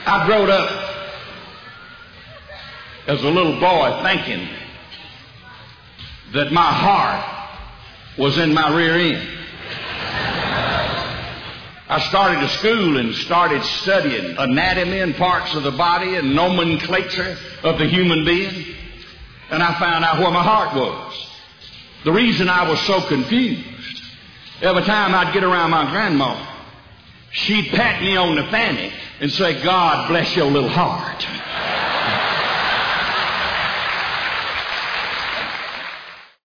I growed up as a little boy thinking that my heart was in my rear end. I started to school and started studying anatomy and parts of the body and nomenclature of the human being, and I found out where my heart was. The reason I was so confused, every time I'd get around my grandma, she'd pat me on the fanny and say, "God bless your little heart."